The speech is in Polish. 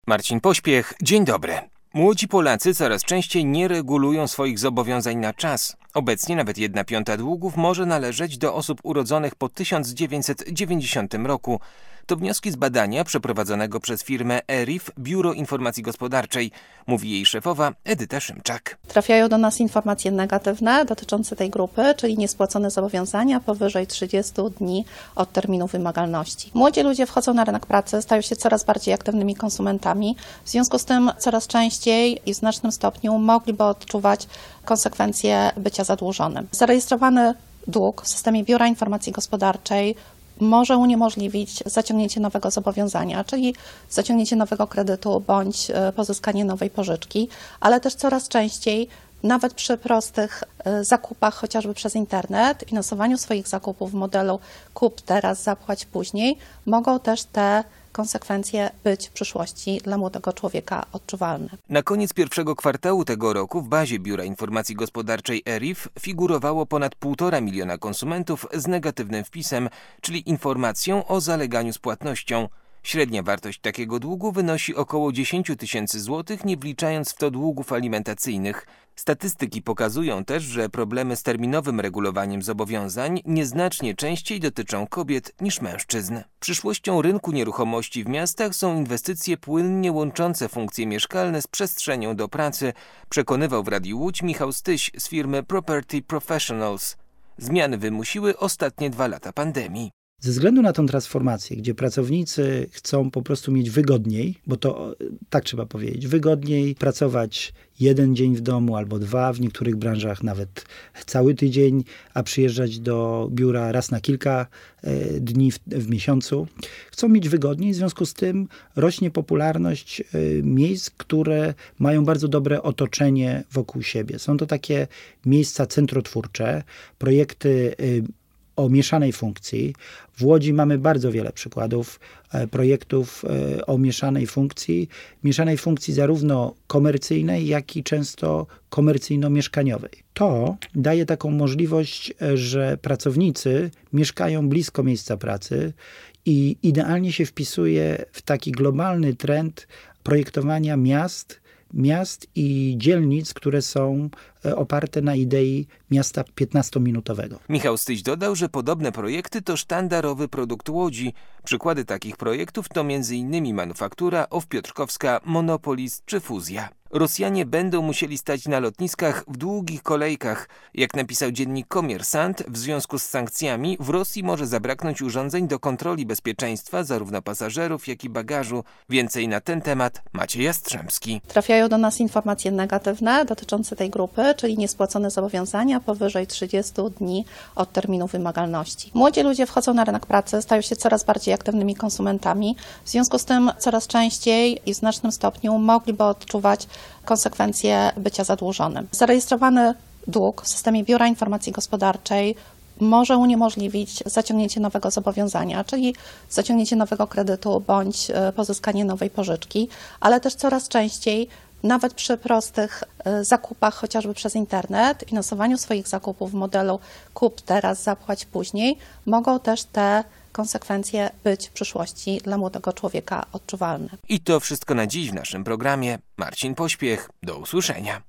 Marcin Pośpiech, dzień dobry. Młodzi Polacy coraz częściej nie regulują swoich zobowiązań na czas. Obecnie nawet 1/5 długów może należeć do osób urodzonych po 1990 roku. To wnioski z badania przeprowadzonego przez firmę ERIF, Biuro Informacji Gospodarczej, mówi jej szefowa Edyta Szymczak. Trafiają do nas informacje negatywne dotyczące tej grupy, czyli niespłacone zobowiązania powyżej 30 dni od terminu wymagalności. Młodzi ludzie wchodzą na rynek pracy, stają się coraz bardziej aktywnymi konsumentami, w związku z tym coraz częściej i w znacznym stopniu mogliby odczuwać konsekwencje bycia zadłużonym. Zarejestrowany dług w systemie Biura Informacji Gospodarczej może uniemożliwić zaciągnięcie nowego zobowiązania, czyli zaciągnięcie nowego kredytu bądź pozyskanie nowej pożyczki, ale też coraz częściej, nawet przy prostych zakupach, chociażby przez internet, finansowaniu swoich zakupów w modelu kup teraz, zapłać później, mogą też te konsekwencje być w przyszłości dla młodego człowieka odczuwalne. Na koniec pierwszego kwartału tego roku w bazie Biura Informacji Gospodarczej ERIF figurowało ponad 1,5 miliona konsumentów z negatywnym wpisem, czyli informacją o zaleganiu z płatnością. Średnia wartość takiego długu wynosi około 10 tysięcy złotych, nie wliczając w to długów alimentacyjnych. Statystyki pokazują też, że problemy z terminowym regulowaniem zobowiązań nieznacznie częściej dotyczą kobiet niż mężczyzn. Przyszłością rynku nieruchomości w miastach są inwestycje płynnie łączące funkcje mieszkalne z przestrzenią do pracy, przekonywał w Radiu Łódź Michał Styś z firmy Property Professionals. Zmiany wymusiły ostatnie 2 lata pandemii. Ze względu na tą transformację, gdzie pracownicy chcą po prostu mieć wygodniej, bo to tak trzeba powiedzieć, wygodniej pracować 1 dzień w domu albo 2, w niektórych branżach nawet cały tydzień, a przyjeżdżać do biura raz na kilka dni w miesiącu. Chcą mieć wygodniej, w związku z tym rośnie popularność miejsc, które mają bardzo dobre otoczenie wokół siebie. Są to takie miejsca centrotwórcze, projekty o mieszanej funkcji. W Łodzi mamy bardzo wiele przykładów projektów o mieszanej funkcji zarówno komercyjnej, jak i często komercyjno-mieszkaniowej. To daje taką możliwość, że pracownicy mieszkają blisko miejsca pracy i idealnie się wpisuje w taki globalny trend projektowania miast i dzielnic, które są oparte na idei miasta 15-minutowego. Michał Styś dodał, że podobne projekty to sztandarowy produkt Łodzi. Przykłady takich projektów to m.in. Manufaktura, OFF Piotrkowska, Monopolis czy Fuzja. Rosjanie będą musieli stać na lotniskach w długich kolejkach. Jak napisał dziennik Komiersant, w związku z sankcjami w Rosji może zabraknąć urządzeń do kontroli bezpieczeństwa zarówno pasażerów, jak i bagażu. Więcej na ten temat Maciej Jastrzębski. Trafiają do nas informacje negatywne dotyczące tej grupy, czyli niespłacone zobowiązania powyżej 30 dni od terminu wymagalności. Młodzi ludzie wchodzą na rynek pracy, stają się coraz bardziej aktywnymi konsumentami, w związku z tym coraz częściej i w znacznym stopniu mogliby odczuwać konsekwencje bycia zadłużonym. Zarejestrowany dług w systemie Biura Informacji Gospodarczej może uniemożliwić zaciągnięcie nowego zobowiązania, czyli zaciągnięcie nowego kredytu bądź pozyskanie nowej pożyczki, ale też coraz częściej, nawet przy prostych zakupach, chociażby przez internet, finansowaniu swoich zakupów w modelu kup teraz, zapłać później, mogą też te konsekwencje być w przyszłości dla młodego człowieka odczuwalne. I to wszystko na dziś w naszym programie. Marcin Pośpiech, do usłyszenia.